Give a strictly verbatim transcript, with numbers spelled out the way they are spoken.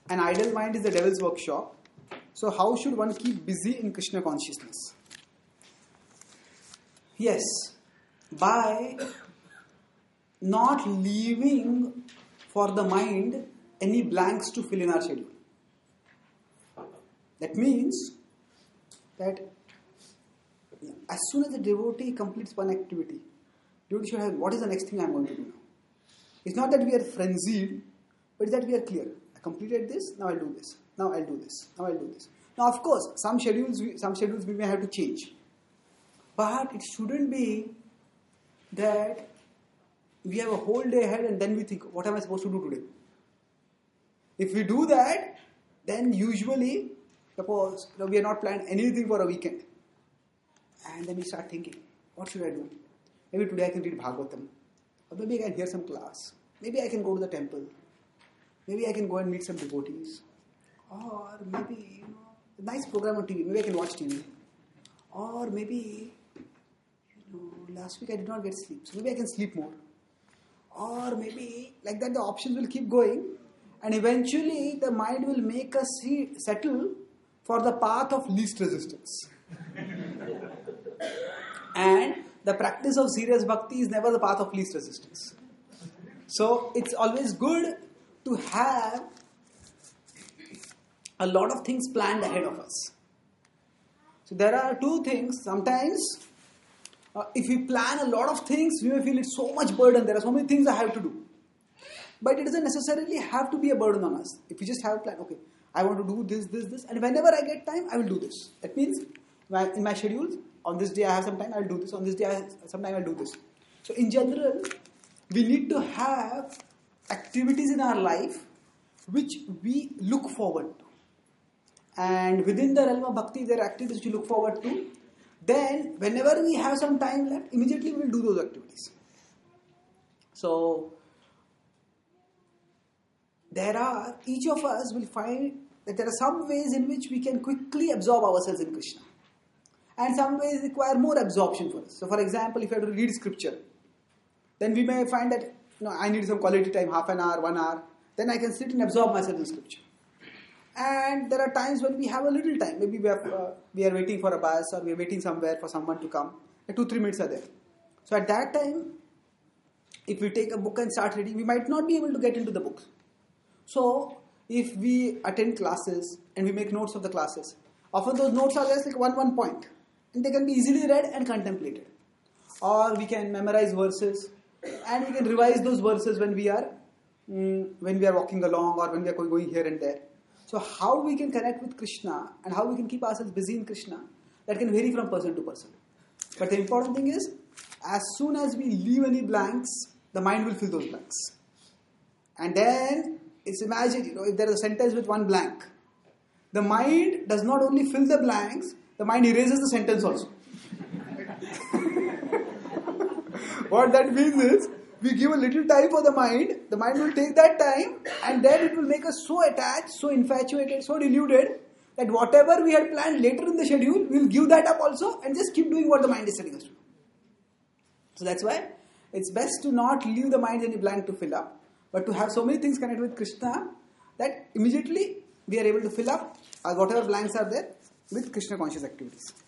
an idle mind is the devil's workshop. So how should one keep busy in Krishna consciousness? Yes, by not leaving for the mind any blanks to fill in our schedule. That means that as soon as the devotee completes one activity, devotee should have, what is the next thing I am going to do now? It's not that we are frenzied, but it's that we are clear. I completed this, now I'll do this. Now I'll do this. Now I'll do this. Now of course, some schedules, we, some schedules we may have to change. But it shouldn't be that we have a whole day ahead and then we think, what am I supposed to do today? If we do that, then usually, suppose you know, we are not planned anything for a weekend. And then we start thinking, what should I do? Maybe today I can read Bhagavatam. Or maybe I can hear some class. Maybe I can go to the temple. Maybe I can go and meet some devotees. Or maybe, you know, a nice program on T V. Maybe I can watch T V. Or maybe, you know, last week I did not get sleep. So maybe I can sleep more. Or maybe, like that the options will keep going. And eventually the mind will make us see, settle for the path of least resistance. And the practice of serious bhakti is never the path of least resistance. So it's always good to have a lot of things planned ahead of us. So there are two things. Sometimes uh, if we plan a lot of things, we may feel it's so much burden. There are so many things I have to do. But it doesn't necessarily have to be a burden on us. If we just have a plan, okay, I want to do this, this, this, and whenever I get time, I will do this. That means my, in my schedules, on this day I have some time, I will do this. On this day I have some time, I will do this. So in general, we need to have activities in our life which we look forward to. And within the realm of bhakti, there are activities which we look forward to. Then, whenever we have some time left, immediately we will do those activities. So, there are, each of us will find that there are some ways in which we can quickly absorb ourselves in Krishna. And some ways require more absorption for us. So, for example, if I have to read scripture, then we may find that you know, I need some quality time, half an hour, one hour. Then I can sit and absorb myself in scripture. And there are times when we have a little time. Maybe we are, uh, we are waiting for a bus or we are waiting somewhere for someone to come. And two, three minutes are there. So at that time, if we take a book and start reading, we might not be able to get into the book. So if we attend classes and we make notes of the classes, often those notes are just like one, one point. And they can be easily read and contemplated. Or we can memorize verses and we can revise those verses when we are, mm, when we are walking along or when we are going here and there. So how we can connect with Krishna and how we can keep ourselves busy in Krishna, that can vary from person to person. But the important thing is, as soon as we leave any blanks, the mind will fill those blanks. And then, it's imagine, you know, if there is a sentence with one blank, the mind does not only fill the blanks, the mind erases the sentence also. What that means is, we give a little time for the mind, the mind will take that time, and then it will make us so attached, so infatuated, so deluded, that whatever we had planned later in the schedule, we will give that up also, and just keep doing what the mind is telling us to do. So that's why, it's best to not leave the mind any blank to fill up, but to have so many things connected with Krishna, that immediately we are able to fill up uh, whatever blanks are there with Krishna conscious activities.